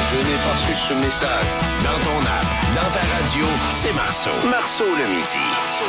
Je n'ai pas reçu ce message. Dans ton app, dans ta radio, c'est Marceau. Marceau le midi.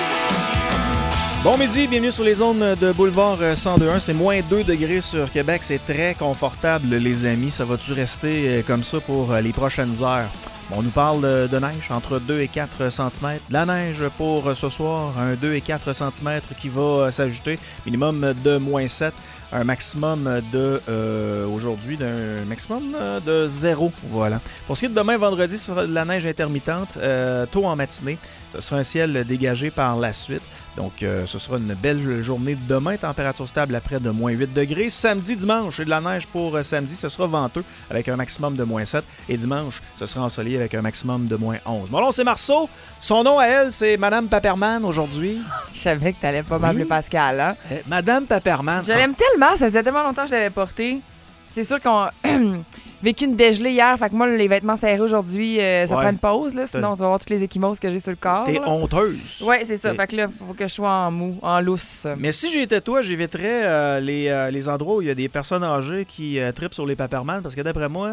Bon midi, bienvenue sur les zones de Boulevard 102.1. C'est moins 2 degrés sur Québec. C'est très confortable, les amis. Ça va-tu rester comme ça pour les prochaines heures? Bon, on nous parle de neige, entre 2 et 4 cm. De la neige pour ce soir, un 2 et 4 cm qui va s'ajouter. Minimum de moins 7. Un maximum de, aujourd'hui, d'un maximum de 0. Voilà. Pour ce qui est de demain, vendredi, ce sera de la neige intermittente, tôt en matinée. Ce sera un ciel dégagé par la suite. Donc, ce sera une belle journée de demain. Température stable à près de moins 8 degrés. Samedi, dimanche, c'est de la neige pour samedi. Ce sera venteux avec un maximum de moins 7. Et dimanche, ce sera ensoleillé avec un maximum de moins 11. Bon, non, c'est Marceau. Son nom à elle, c'est Madame Paperman aujourd'hui. Je savais que t'allais pas m'appeler Pascal, hein? Madame Paperman. Je l'aime tellement, ça faisait tellement longtemps que je l'avais porté. C'est sûr qu'on a vécu une dégelée hier, fait que moi, les vêtements serrés aujourd'hui, ça prend une pause, là, sinon on va voir toutes les ecchymoses que j'ai sur le corps. T'es là. Honteuse. Ouais, c'est ça. Fait que là, faut que je sois en mou, en lousse. Mais si j'étais toi, j'éviterais les endroits où il y a des personnes âgées qui tripent sur les Paperman, parce que d'après moi...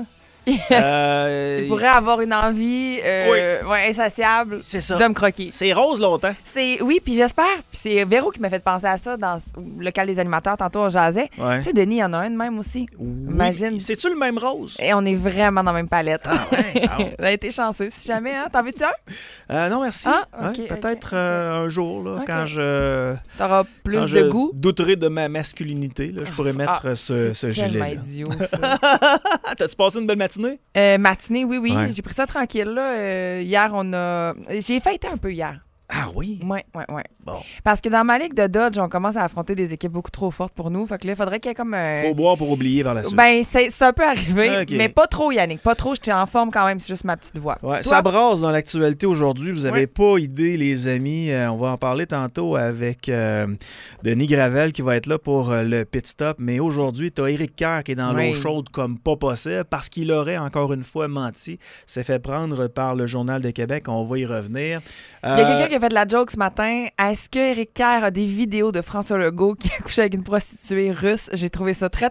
Il pourrait avoir une envie insatiable de me croquer. C'est rose longtemps. Oui, puis j'espère. Puis c'est Véro qui m'a fait penser à ça dans le local des animateurs. Tantôt, on jasait. Ouais. Tu sais, Denis, il y en a un de même aussi. Oui. Imagine. C'est-tu le même rose? Et on est vraiment dans la même palette. Ah ouais? Ah ouais. Ça a été chanceux, si jamais. Hein? T'en veux-tu un? Non, merci. Ah, Ouais, ok, peut-être ok. un jour, là, quand je... T'auras plus quand de je goût. douterai de ma masculinité, là, je pourrais mettre ce C'est gilet-là. tellement idiot, ça. T'as-tu passé une belle matinée? Matinée, oui. Ouais. J'ai pris ça tranquille. Là. Hier, j'ai fêté un peu hier. Ah oui? Oui. Bon. Parce que dans ma ligue de Dodge, on commence à affronter des équipes beaucoup trop fortes pour nous. Fait que là, il faudrait qu'il y ait comme un... Faut boire pour oublier par la suite. Ben, c'est un peu arrivé, Ok. mais pas trop, Yannick. Pas trop, j'étais en forme quand même, c'est juste ma petite voix. Ouais, Toi? ça brasse dans l'actualité aujourd'hui. Vous n'avez Ouais. pas idée, les amis. On va en parler tantôt avec Denis Gravel qui va être là pour le pit stop. Mais aujourd'hui, tu as Éric Kerr qui est dans Oui. l'eau chaude comme pas possible parce qu'il aurait encore une fois menti. S'est fait prendre par le Journal de Québec. On va y revenir. Il y a quelqu'un qui a fait de la joke ce matin. Est-ce que Éric Kerr a des vidéos de François Legault qui a couché avec une prostituée russe? J'ai trouvé ça très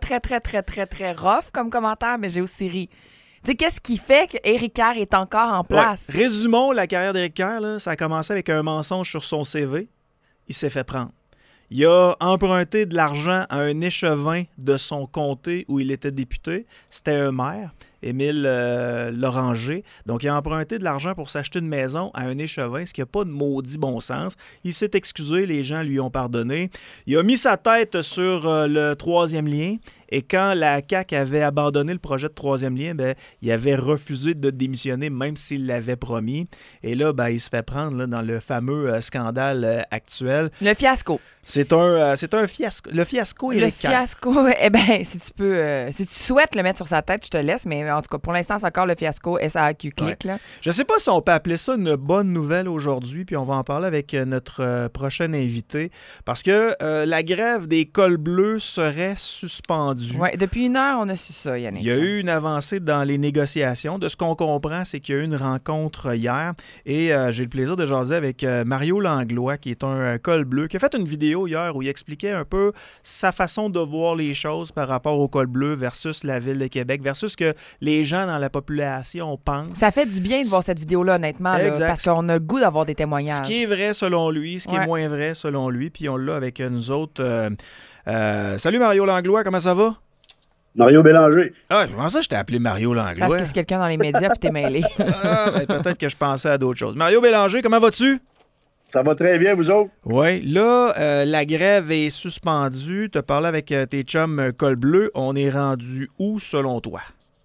rough comme commentaire, mais j'ai aussi ri. Tu sais, qu'est-ce qui fait que Éric Kerr est encore en place? Ouais. Résumons la carrière d'Éric Kerr. Là. Ça a commencé avec un mensonge sur son CV. Il s'est fait prendre. Il a emprunté de l'argent à un échevin de son comté où il était député. C'était un maire, Émile Loranger. Donc, il a emprunté de l'argent pour s'acheter une maison à un échevin, ce qui n'a pas de maudit bon sens. Il s'est excusé, les gens lui ont pardonné. Il a mis sa tête sur le troisième lien. Et quand la CAQ avait abandonné le projet de troisième lien, ben, il avait refusé de démissionner, même s'il l'avait promis. Et là, ben, il se fait prendre là, dans le fameux scandale actuel. Le fiasco. C'est un fiasco. Le fiasco est Le fiasco, eh bien, si tu souhaites le mettre sur sa tête, je te laisse, mais en tout cas, pour l'instant, c'est encore le fiasco SAQ clic. Ouais. Là. Je ne sais pas si on peut appeler ça une bonne nouvelle aujourd'hui, puis on va en parler avec notre prochain invité, parce que la grève des cols bleus serait suspendue. Oui, depuis 1 heure, on a su ça, Yannick. Il y a eu une avancée dans les négociations. De ce qu'on comprend, c'est qu'il y a eu une rencontre hier et j'ai le plaisir de jaser avec Mario Langlois, qui est un col bleu, qui a fait une vidéo hier où il expliquait un peu sa façon de voir les choses par rapport au col bleu versus la Ville de Québec, versus ce que les gens dans la population pensent. Ça fait du bien de voir cette vidéo-là, honnêtement, là, parce qu'on a le goût d'avoir des témoignages. Ce qui est vrai selon lui, ce qui est Ouais. moins vrai selon lui, puis on l'a avec nous autres. Salut Mario Langlois, comment ça va? Mario Bélanger. Ah, je pensais que je t'ai appelé Mario Langlois. Parce que c'est quelqu'un dans les médias puis t'es mêlé. Ah, ben, peut-être que je pensais à d'autres choses. Mario Bélanger, comment vas-tu? Ça va très bien, vous autres? Oui, là, la grève est suspendue. Tu as parlé avec tes chums col bleu. On est rendu où, selon toi?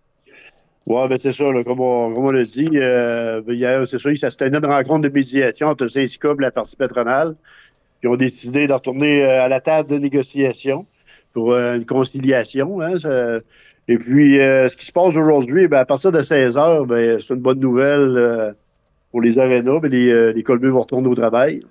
Oui, ben c'est ça, là, comme on l'a dit. Hier, c'est ça, c'était une rencontre de médiation entre le syndicat et la partie patronale. Ils ont décidé de retourner à la table de négociation pour une conciliation. Hein, et puis, ce qui se passe aujourd'hui, ben, à partir de 16 heures, ben, c'est une bonne nouvelle pour les arénas. Ben, les Colbeux vont retourner au travail.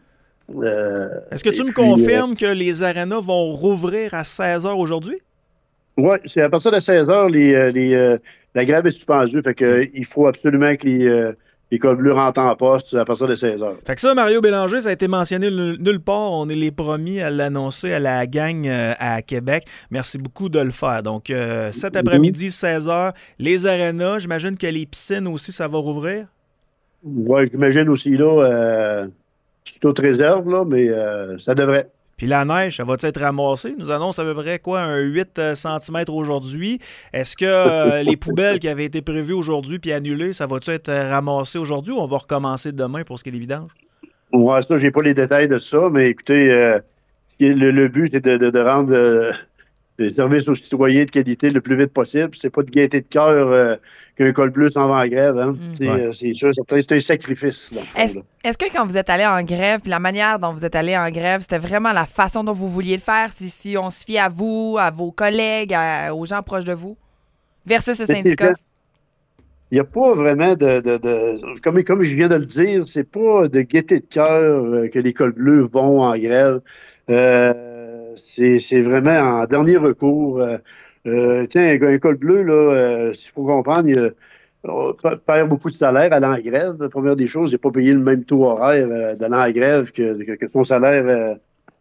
Est-ce que tu me confirmes que les arénas vont rouvrir à 16 heures aujourd'hui? Oui, c'est à partir de 16 heures, la grève est suspendue. Fait que, il faut absolument que les cols bleus rentrent en poste à partir de 16 heures. Fait que ça, Mario Bélanger, ça a été mentionné nulle part. On est les premiers à l'annoncer à la gang à Québec. Merci beaucoup de le faire. Donc, cet après-midi, 16 heures, les arénas, j'imagine que les piscines aussi, ça va rouvrir? Oui, j'imagine aussi, là, c'est toute réserve, là, mais ça devrait. Puis la neige, ça va-tu être ramassé? Nous annonce à peu près quoi, un 8 cm aujourd'hui. Est-ce que les poubelles qui avaient été prévues aujourd'hui puis annulées, ça va-tu être ramassé aujourd'hui ou on va recommencer demain pour ce qui est des vidanges? Ouais, ça, j'ai pas les détails de ça, mais écoutez, le but, c'est de rendre des services aux citoyens de qualité le plus vite possible. C'est pas de gaieté de cœur qu'un col bleu s'en va en grève. Hein. C'est sûr, c'est un sacrifice. Est-ce que quand vous êtes allé en grève, puis la manière dont vous êtes allé en grève, c'était vraiment la façon dont vous vouliez le faire, si on se fie à vous, à vos collègues, aux gens proches de vous, versus le syndicat? Il n'y a pas vraiment comme je viens de le dire, c'est pas de gaieté de cœur que les cols bleus vont en grève. C'est vraiment en dernier recours. Tiens, un col bleu, là, s'il faut comprendre, on perd beaucoup de salaire à en grève. La première des choses, il n'a pas payé le même taux horaire d'aller en grève que son salaire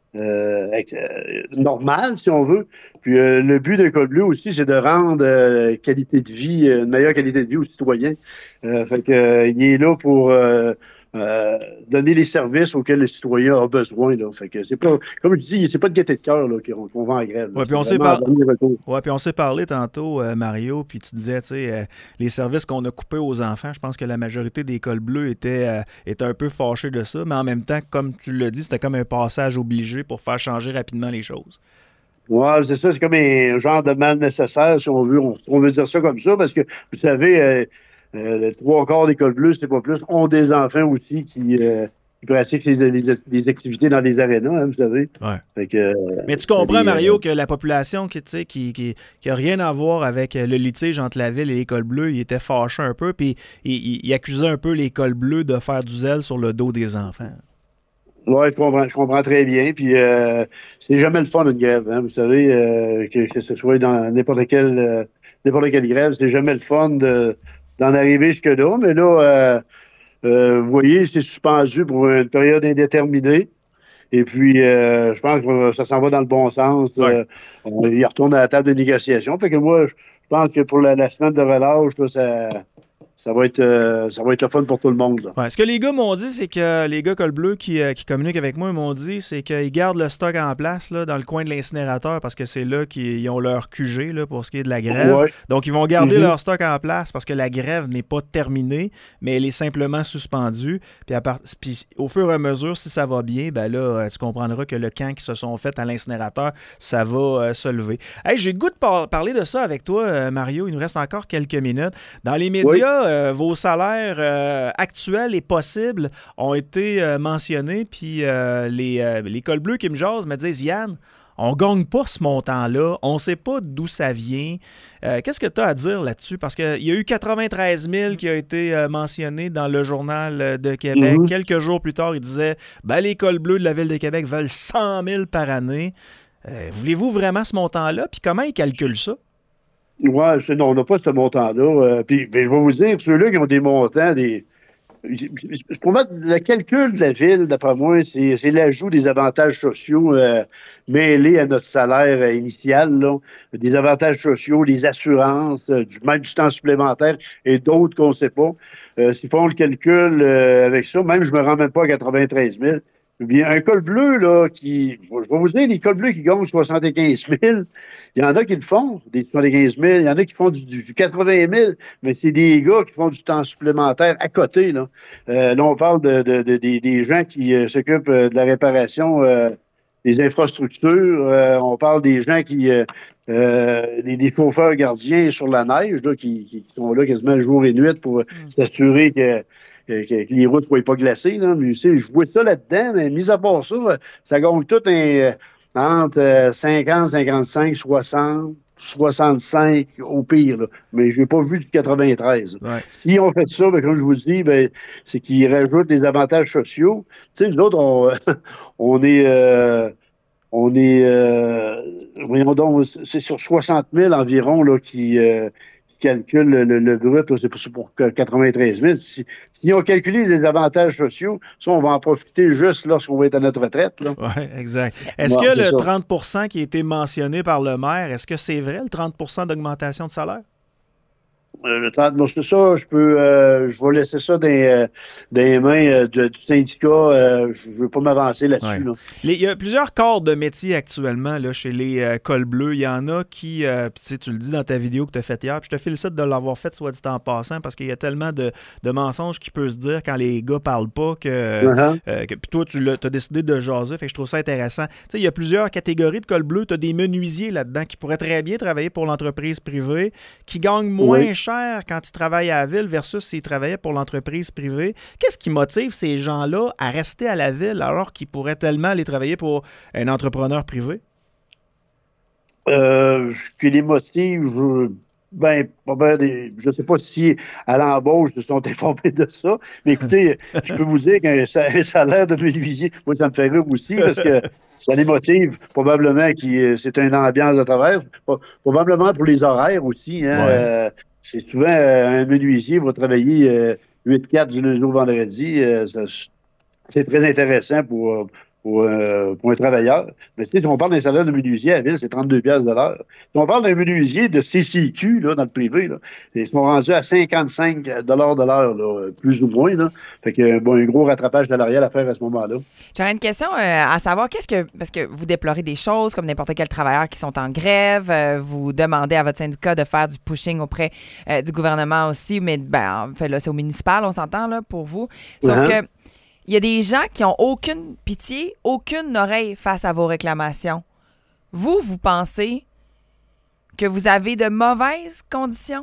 normal, si on veut. Puis le but d'un col bleu aussi, c'est de rendre qualité de vie, une meilleure qualité de vie aux citoyens. Fait que il est là pour donner les services auxquels le citoyen a besoin. Là. Fait que c'est pas, comme je dis, c'est pas de gaieté de cœur qu'on va en grève. Oui, puis on s'est parlé tantôt, Mario, puis tu disais, tu sais, les services qu'on a coupés aux enfants, je pense que la majorité des cols bleus étaient un peu fâchés de ça, mais en même temps, comme tu l'as dit, c'était comme un passage obligé pour faire changer rapidement les choses. Oui, c'est ça, c'est comme un genre de mal nécessaire, si on veut dire ça comme ça, parce que, vous savez, les 3/4 des cols bleus, c'est pas plus, ont des enfants aussi qui pratiquent les activités dans les arénas, hein, vous savez. Ouais. Fait que, mais tu comprends, Mario, que la population qui a rien à voir avec le litige entre la ville et les cols bleus, il était fâché un peu, puis il accusait un peu les cols bleus de faire du zèle sur le dos des enfants. Oui, je comprends très bien. Puis c'est jamais le fun d'une grève, hein, vous savez, que ce soit dans n'importe quelle grève, c'est jamais le fun d'en arriver jusque-là. Mais là, vous voyez, c'est suspendu pour une période indéterminée. Et puis, je pense que ça s'en va dans le bon sens. Ouais. Il retourne à la table de négociation. Fait que moi, je pense que pour la semaine de relâche, là, ça va être le fun pour tout le monde. Là. Ouais, ce que les gars m'ont dit, c'est que les gars col bleu qui communiquent avec moi m'ont dit, c'est qu'ils gardent le stock en place là, dans le coin de l'incinérateur parce que c'est là qu'ils ont leur QG là, pour ce qui est de la grève. Ouais. Donc, ils vont garder leur stock en place parce que la grève n'est pas terminée, mais elle est simplement suspendue. Puis au fur et à mesure, si ça va bien, ben là, tu comprendras que le camp qui se sont fait à l'incinérateur, ça va se lever. Hey, j'ai le goût de parler de ça avec toi, Mario. Il nous reste encore quelques minutes. Dans les médias, vos salaires actuels et possibles ont été mentionnés, puis les cols bleus qui me jasent me disent « Yann, on gagne pas ce montant-là, on ne sait pas d'où ça vient. » Qu'est-ce que tu as à dire là-dessus? Parce qu'il y a eu 93 000 qui a été mentionné dans le Journal de Québec. Quelques jours plus tard, il disait les cols bleus de la Ville de Québec veulent 100 000 par année. Voulez-vous vraiment ce montant-là? Puis comment ils calculent ça? Oui, non, on n'a pas ce montant-là. Puis, je vais vous dire, ceux-là qui ont des montants, pour moi, le calcul de la Ville, d'après moi, c'est l'ajout des avantages sociaux mêlés à notre salaire initial, là. Des avantages sociaux, des assurances, même du temps supplémentaire et d'autres qu'on ne sait pas. S'ils font le calcul avec ça, même je ne me rends même pas à 93 000. Bien, un col bleu, là, je vais vous dire, les cols bleus qui gagnent 75 000, il y en a qui le font, des 75 000, il y en a qui font du 80 000, mais c'est des gars qui font du temps supplémentaire à côté, là. Là, on parle des gens qui s'occupent de la réparation des infrastructures, on parle des gens des chauffeurs gardiens sur la neige, là, qui sont là quasiment jour et nuit pour s'assurer que les routes ne soient pas glacées. Là. Mais, je vois ça là-dedans, mais mis à part ça, ça gagne tout entre 50, 55, 60, 65 au pire. Là. Mais je n'ai pas vu du 93. Ouais. Si on fait ça, comme je vous dis, c'est qu'ils rajoutent des avantages sociaux. Tu sais, nous autres, voyons donc, c'est sur 60 000 environ là, qui calculent le brut, là, c'est pour 93 000. S'ils ont calculé les avantages sociaux, ça, on va en profiter juste lorsqu'on va être à notre retraite. Oui, exact. Est-ce que le 30 % qui a été mentionné par le maire, est-ce que c'est vrai, le 30 % d'augmentation de salaire? Le 30, bon, c'est ça, je vais laisser ça dans les mains du syndicat. Je ne veux pas m'avancer là-dessus. Ouais. Là. Il y a plusieurs corps de métier actuellement là, chez les cols bleus. Il y en a qui, tu le dis dans ta vidéo que tu as faite hier, puis je te félicite de l'avoir faite, soit dit en passant, parce qu'il y a tellement de mensonges qui peuvent se dire quand les gars parlent pas puis toi, tu as décidé de jaser, fait que je trouve ça intéressant. Tu sais, il y a plusieurs catégories de cols bleus. Tu as des menuisiers là-dedans qui pourraient très bien travailler pour l'entreprise privée, qui gagnent moins cher quand ils travaillent à la ville versus s'ils travaillaient pour l'entreprise privée. Qu'est-ce qui motive ces gens-là à rester à la ville alors qu'ils pourraient tellement aller travailler pour un entrepreneur privé? Ce qui les motive, je ne sais pas si à l'embauche ils sont informés de ça, mais écoutez, je peux vous dire qu'un salaire de menuisier, moi, ça me fait rire aussi parce que ça les motive probablement c'est une ambiance de travail, probablement pour les horaires aussi. Hein, ouais. C'est souvent un menuisier va travailler 8-4 du lundi au vendredi. C'est très intéressant pour un travailleur. Mais tu sais, si on parle d'un salaire de menuisier à la ville, c'est 32 $ de l'heure. Si on parle d'un menuisier de CCQ, là, dans le privé, là, ils sont rendus à 55 $ de l'heure, là, plus ou moins. Là. Fait que, un gros rattrapage salarial à faire à ce moment-là. J'aurais une question à savoir, parce que vous déplorez des choses comme n'importe quel travailleur qui sont en grève, vous demandez à votre syndicat de faire du pushing auprès du gouvernement aussi, mais en fait, là, c'est au municipal, on s'entend, là, pour vous. Sauf que il y a des gens qui n'ont aucune pitié, aucune oreille face à vos réclamations. Vous pensez que vous avez de mauvaises conditions?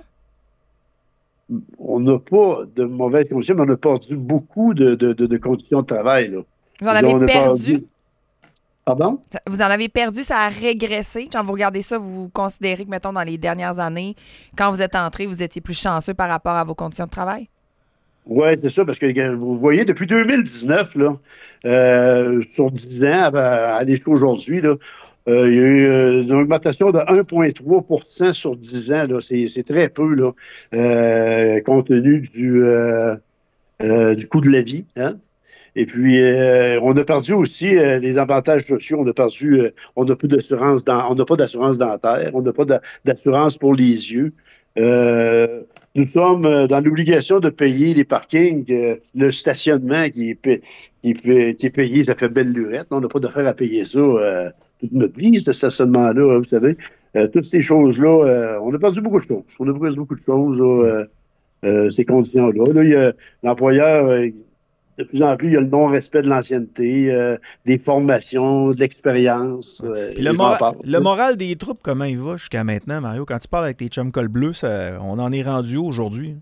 On n'a pas de mauvaises conditions, mais on a perdu beaucoup de conditions de travail. Là. Vous en avez perdu? Pardon? Vous en avez perdu, ça a régressé. Quand vous regardez ça, vous considérez que, mettons, dans les dernières années, quand vous êtes entré, vous étiez plus chanceux par rapport à vos conditions de travail? Oui, c'est ça, parce que vous voyez, depuis 2019, là, sur 10 ans, à l'échelle aujourd'hui, là, il y a eu une augmentation de 1,3 % sur 10 ans. Là. C'est très peu, là, compte tenu du coût de la vie. Hein? Et puis, on a perdu aussi les avantages sociaux. On n'a plus d'assurance, on n'a pas d'assurance dentaire, on n'a pas d'assurance pour les yeux. Nous sommes dans l'obligation de payer les parkings, le stationnement qui est payé, ça fait belle lurette. On n'a pas d'affaire à payer ça toute notre vie, ce stationnement-là, hein, vous savez. Toutes ces choses-là, on a perdu beaucoup de choses. On a perdu beaucoup de choses, là, ces conditions-là. Là, il y a l'employeur, de plus en plus, il y a le non-respect de l'ancienneté, des formations, de l'expérience. Le moral des troupes, comment il va jusqu'à maintenant, Mario? Quand tu parles avec tes chums col bleus, on en est rendu où aujourd'hui?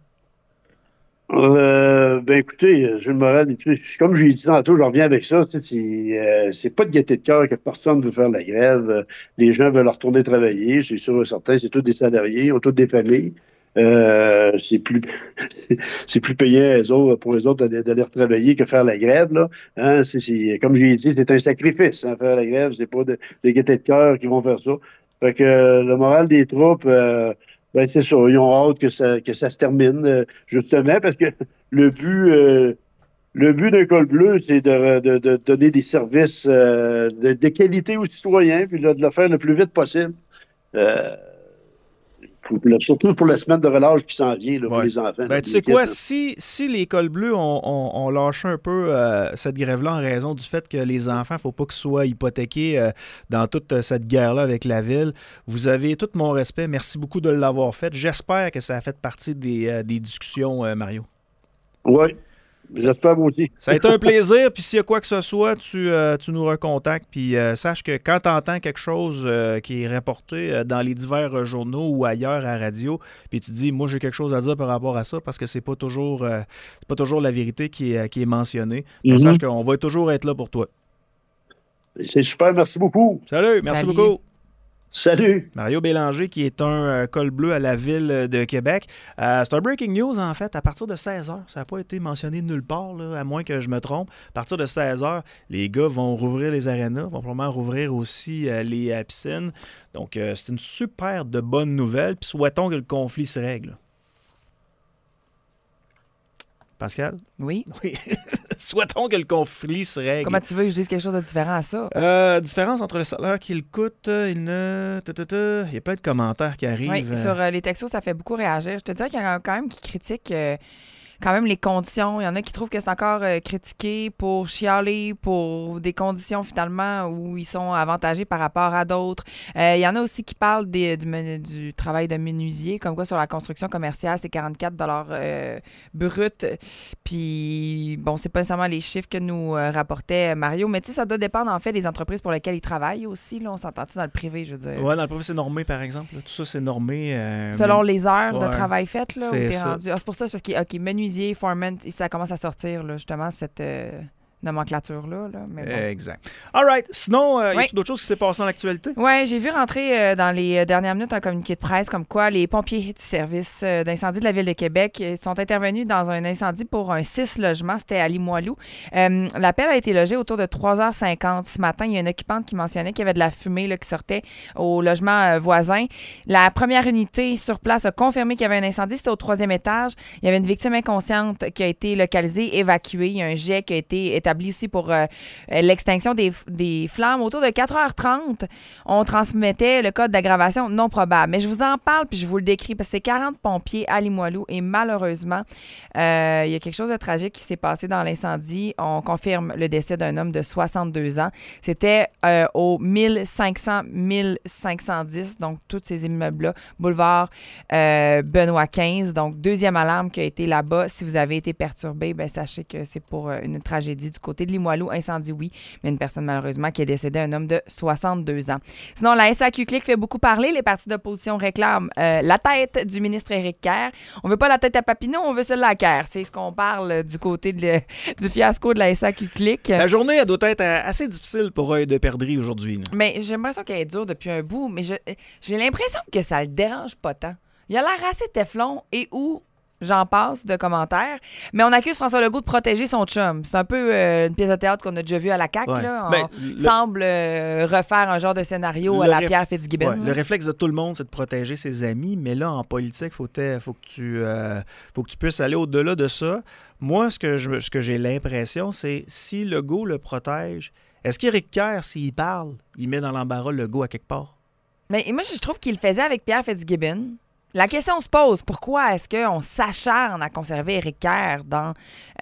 Écoutez, j'ai le moral. Comme j'ai dit tantôt, je reviens avec ça. C'est pas de gaieté de cœur que personne ne veut faire la grève. Les gens veulent retourner travailler. C'est sûr, certains, c'est tous des salariés, ils ont toutes des familles. C'est plus payant pour les autres d'aller retravailler que faire la grève. Là. Hein, comme j'ai dit, c'est un sacrifice. Hein, faire la grève, c'est pas des gaietés de cœur qui vont faire ça. Fait que le moral des troupes, c'est ça. Ils ont hâte que ça se termine, justement, parce que le but d'un col bleu, c'est de donner des services de qualité aux citoyens, puis de le faire le plus vite possible. Surtout pour la semaine de relâche qui s'en vient là, pour les enfants. Tu sais quoi, si les cols bleus ont lâché un peu cette grève-là en raison du fait que les enfants, il ne faut pas qu'ils soient hypothéqués dans toute cette guerre-là avec la ville, vous avez tout mon respect. Merci beaucoup de l'avoir fait. J'espère que ça a fait partie des discussions, Mario. Oui. J'espère moi aussi. Ça a été un plaisir. Puis s'il y a quoi que ce soit, tu nous recontactes. Puis sache que quand tu entends quelque chose qui est rapporté dans les divers journaux ou ailleurs à la radio, puis tu dis, moi, j'ai quelque chose à dire par rapport à ça, parce que c'est pas toujours la vérité qui est mentionnée. Mais sache qu'on va toujours être là pour toi. C'est super. Merci beaucoup. Salut. Merci beaucoup. Salut! Mario Bélanger, qui est un col bleu à la Ville de Québec. C'est un breaking news, en fait, à partir de 16h. Ça n'a pas été mentionné nulle part, là, à moins que je me trompe. À partir de 16h, les gars vont rouvrir les arénas, vont probablement rouvrir aussi les piscines. Donc, c'est une super de bonne nouvelle. Puis souhaitons que le conflit se règle. Pascal? Oui. Oui. Souhaitons que le conflit se règle. Comment tu veux que je dise quelque chose de différent à ça? Différence entre le salaire qu'il coûte, il y a plein de commentaires qui arrivent. Oui, sur les textos, ça fait beaucoup réagir. Je te dirais qu'il y en a quand même qui critiquent quand même les conditions. Il y en a qui trouvent que c'est encore critiqué pour chialer pour des conditions finalement où ils sont avantagés par rapport à d'autres. Il y en a aussi qui parlent du travail de menuisier, comme quoi sur la construction commerciale, c'est 44 $ brut. Puis, bon, c'est pas nécessairement les chiffres que nous rapportait Mario, mais tu sais, ça doit dépendre en fait des entreprises pour lesquelles ils travaillent aussi. Là, on s'entend-tu dans le privé, je veux dire? Oui, dans le privé, c'est normé, par exemple. Là. Tout ça, c'est normé. Selon les heures de ouais, travail faites, là, où c'est t'es ça. rendu. C'est pour ça, c'est parce que, OK, menuisier, foreman, ça commence à sortir, là, justement, cette nomenclature-là. Là, mais bon. Exact. All right. Sinon, y Oui. a-t-il d'autres choses qui s'est passé dans l'actualité? Oui, j'ai vu rentrer dans les dernières minutes un communiqué de presse comme quoi les pompiers du service d'incendie de la Ville de Québec sont intervenus dans un incendie pour un 6 logements. C'était à Limoilou. L'appel a été logé autour de 3h50 ce matin. Il y a une occupante qui mentionnait qu'il y avait de la fumée là, qui sortait au logement voisin. La première unité sur place a confirmé qu'il y avait un incendie. C'était au 3e étage. Il y avait une victime inconsciente qui a été localisée, évacuée. Il y a un jet qui a été établi aussi pour l'extinction des flammes. Autour de 4h30, on transmettait le code d'aggravation non probable. Mais je vous en parle puis je vous le décris parce que c'est 40 pompiers à Limoilou et malheureusement, il y a quelque chose de tragique qui s'est passé dans l'incendie. On confirme le décès d'un homme de 62 ans. C'était au 1510, donc tous ces immeubles-là, boulevard Benoît 15. Donc, deuxième alarme qui a été là-bas. Si vous avez été perturbé, ben sachez que c'est pour une tragédie du côté de Limoilou. Incendie, oui, mais une personne malheureusement qui est décédée, un homme de 62 ans. Sinon, la SAQ Clic fait beaucoup parler. Les partis d'opposition réclament la tête du ministre Éric Kerr. On veut pas la tête à Papineau, on veut celle à Kerr. C'est ce qu'on parle du côté du fiasco de la SAQ Clic. La journée, elle doit être assez difficile pour eux de perdre aujourd'hui. Là. Mais j'ai l'impression qu'elle est dure depuis un bout, mais j'ai l'impression que ça le dérange pas tant. Il a l'air assez téflon et où j'en passe de commentaires. Mais on accuse François Legault de protéger son chum. C'est un peu une pièce de théâtre qu'on a déjà vue à la CAQ. Ouais. Là. Ben, On semble refaire un genre de scénario à la Pierre Fitzgibbon. Ouais, le réflexe de tout le monde, c'est de protéger ses amis. Mais là, en politique, faut que tu puisses aller au-delà de ça. Moi, ce que j'ai l'impression, c'est si Legault le protège, est-ce qu'Éric Kerr, s'il parle, il met dans l'embarras Legault à quelque part? Mais moi, je trouve qu'il le faisait avec Pierre Fitzgibbon. La question se pose, pourquoi est-ce qu'on s'acharne à conserver Éric Kerr dans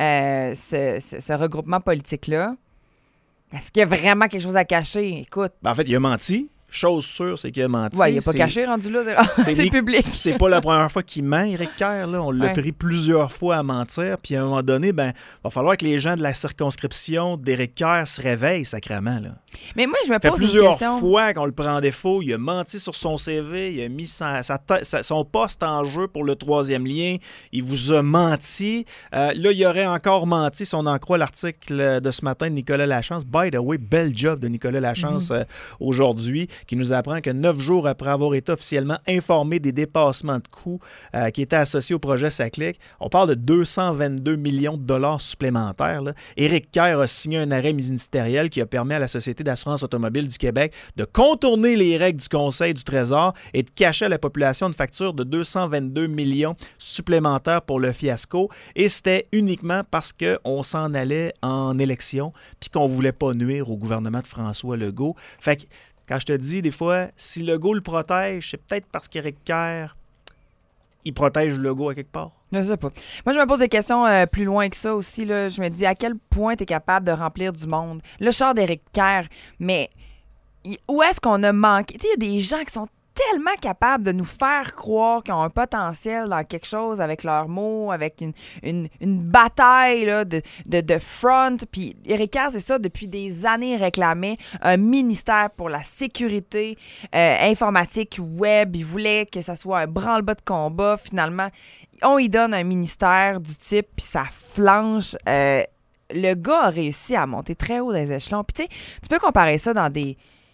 ce regroupement politique-là? Est-ce qu'il y a vraiment quelque chose à cacher? Écoute. Ben, en fait, il a menti. Chose sûre, c'est qu'il a menti. Oui, il n'a pas caché, rendu là. C'est public. C'est pas la première fois qu'il ment, Éric Kerr. Là. On l'a pris plusieurs fois à mentir. Puis à un moment donné, il va falloir que les gens de la circonscription d'Éric Kerr se réveillent sacrément. Là. Mais moi, je me pose une plusieurs question. fois qu'on le prend en défaut. Il a menti sur son CV. Il a mis son poste en jeu pour le 3e lien. Il vous a menti. Là, il aurait encore menti si on en croit l'article de ce matin de Nicolas Lachance. By the way, bel job de Nicolas Lachance aujourd'hui, qui nous apprend que 9 jours après avoir été officiellement informé des dépassements de coûts qui étaient associés au projet SACLIC, on parle de 222 millions de dollars supplémentaires. Là. Éric Kerr a signé un arrêt ministériel qui a permis à la Société d'assurance automobile du Québec de contourner les règles du Conseil du Trésor et de cacher à la population une facture de 222 millions supplémentaires pour le fiasco. Et c'était uniquement parce qu'on s'en allait en élection puis qu'on ne voulait pas nuire au gouvernement de François Legault. Fait que quand je te dis, des fois, si Legault le protège, c'est peut-être parce qu'Éric Kerr, il protège Legault à quelque part. Je sais pas. Moi, je me pose des questions plus loin que ça aussi. Là. Je me dis, à quel point tu es capable de remplir du monde? Le char d'Éric Kerr, mais où est-ce qu'on a manqué? Tu sais, il y a des gens qui sont tellement capables de nous faire croire qu'ils ont un potentiel dans quelque chose avec leurs mots, avec une bataille là, de front. Puis Éric Kerr, c'est ça, depuis des années, réclamait un ministère pour la sécurité informatique web. Il voulait que ça soit un branle-bas de combat. Finalement, on y donne un ministère du type, puis ça flanche. Le gars a réussi à monter très haut des échelons. Puis tu sais, tu peux comparer ça dans des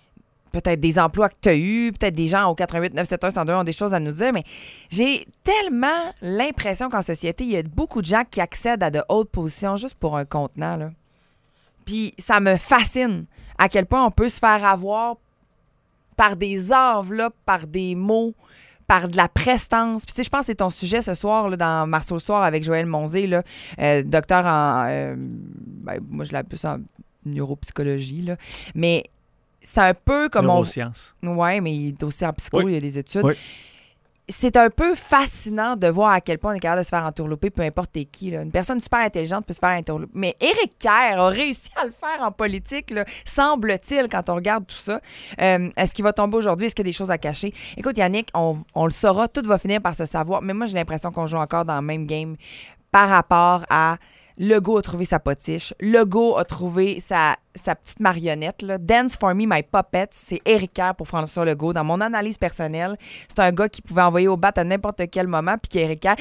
peut-être des emplois que tu as eus, peut-être des gens au 88 971 102 ont des choses à nous dire, mais j'ai tellement l'impression qu'en société, il y a beaucoup de gens qui accèdent à de hautes positions juste pour un contenant, là. Puis ça me fascine à quel point on peut se faire avoir par des enveloppes, par des mots, par de la prestance. Puis tu sais, je pense que c'est ton sujet ce soir là, dans Marceau le soir avec Joël Monzé, là, docteur en... moi, je l'appelle ça en neuropsychologie, là. Mais c'est un peu comme... Neurosciences. Oui, mais il est aussi en psycho, Oui. il y a des études. Oui. C'est un peu fascinant de voir à quel point on est capable de se faire entourlouper, peu importe t'es qui. Là. Une personne super intelligente peut se faire entourlouper. Mais Éric Kerr a réussi à le faire en politique, là, semble-t-il, quand on regarde tout ça. Est-ce qu'il va tomber aujourd'hui? Est-ce qu'il y a des choses à cacher? Écoute, Yannick, on le saura, tout va finir par se savoir. Mais moi, j'ai l'impression qu'on joue encore dans le même game par rapport à... Legault a trouvé sa potiche. Legault a trouvé sa petite marionnette. Là. Dance for me, my puppet. C'est Éric Kerr pour François Legault. Dans mon analyse personnelle, c'est un gars qui pouvait envoyer au bat à n'importe quel moment, puis qu'Éric Kerr,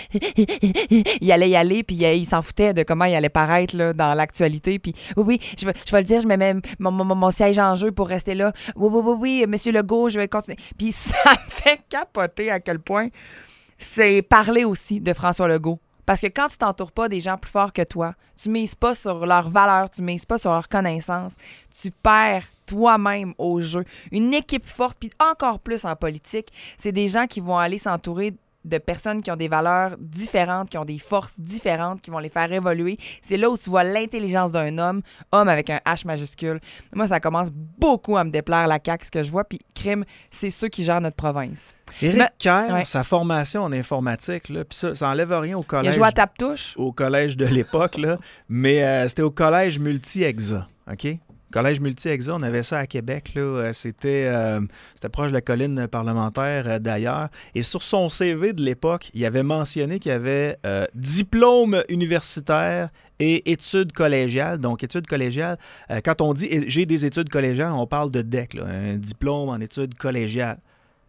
il allait y aller, puis il s'en foutait de comment il allait paraître là, dans l'actualité. Puis oui, je vais le dire, je mets mon siège en jeu pour rester là. Oui, monsieur Legault, je vais continuer. Puis ça me fait capoter à quel point c'est parler aussi de François Legault. Parce que quand tu t'entoures pas des gens plus forts que toi, tu mises pas sur leurs valeurs, tu mises pas sur leurs connaissances, tu perds toi-même au jeu. Une équipe forte, puis encore plus en politique, c'est des gens qui vont aller s'entourer de personnes qui ont des valeurs différentes, qui ont des forces différentes, qui vont les faire évoluer. C'est là où tu vois l'intelligence d'un homme avec un H majuscule. Moi, ça commence beaucoup à me déplaire la CAQ, ce que je vois, puis crime, c'est ceux qui gèrent notre province. Éric Kerr, ouais. sa formation en informatique, puis ça enlève rien au collège. Il a joué à tape-touche. Au collège de l'époque, là, mais c'était au collège multi-EXA, OK? Collège multi-EXA, on avait ça à Québec, là, c'était proche de la colline parlementaire d'ailleurs. Et sur son CV de l'époque, il avait mentionné qu'il y avait diplôme universitaire et études collégiales. Donc, études collégiales, quand on dit « j'ai des études collégiales », on parle de DEC, là, un diplôme en études collégiales.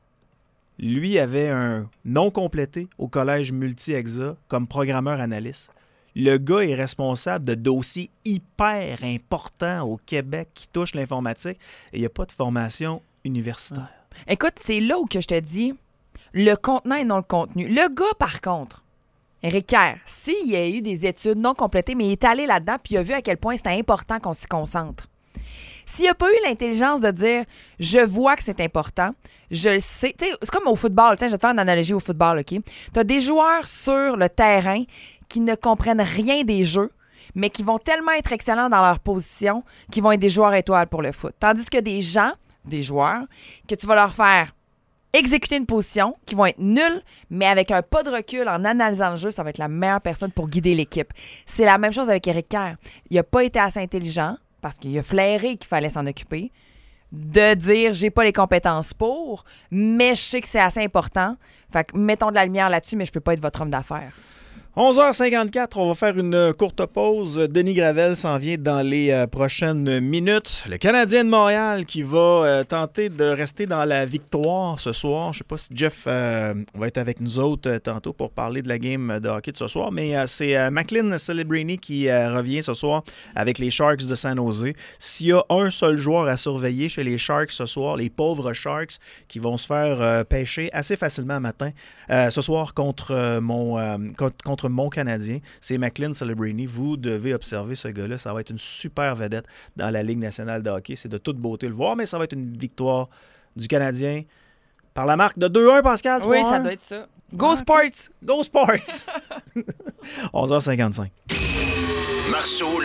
Lui avait un non complété au collège multi-EXA comme programmeur analyste. Le gars est responsable de dossiers hyper importants au Québec qui touchent l'informatique et il n'y a pas de formation universitaire. Écoute, c'est là où que je te dis le contenant et non le contenu. Le gars, par contre, Éric Kerr, s'il a eu des études non complétées, mais il est allé là-dedans puis il a vu à quel point c'était important qu'on s'y concentre. S'il n'a pas eu l'intelligence de dire « je vois que c'est important, je le sais », tu sais, c'est comme au football, je vais te faire une analogie au football, OK? Tu as des joueurs sur le terrain qui ne comprennent rien des jeux, mais qui vont tellement être excellents dans leur position qu'ils vont être des joueurs étoiles pour le foot. Tandis que des joueurs, que tu vas leur faire exécuter une position, qui vont être nuls, mais avec un pas de recul, en analysant le jeu, ça va être la meilleure personne pour guider l'équipe. C'est la même chose avec Éric Kerr. Il n'a pas été assez intelligent, parce qu'il a flairé qu'il fallait s'en occuper, de dire « j'ai pas les compétences pour, mais je sais que c'est assez important. Fait que mettons de la lumière là-dessus, mais je peux pas être votre homme d'affaires. » 11h54, on va faire une courte pause. Denis Gravel s'en vient dans les prochaines minutes. Le Canadien de Montréal qui va tenter de rester dans la victoire ce soir. Je ne sais pas si Jeff va être avec nous autres tantôt pour parler de la game de hockey de ce soir, mais c'est Macklin Celebrini qui revient ce soir avec les Sharks de San Jose. S'il y a un seul joueur à surveiller chez les Sharks ce soir, les pauvres Sharks qui vont se faire pêcher assez facilement matin ce soir contre mon Canadien, c'est Macklin Celebrini. Vous devez observer ce gars-là. Ça va être une super vedette dans la Ligue nationale de hockey. C'est de toute beauté le voir, mais ça va être une victoire du Canadien par la marque de 2-1, Pascal. 3-1. Oui, ça doit être ça. Go Sports! Go Sports! 11h55. Marceau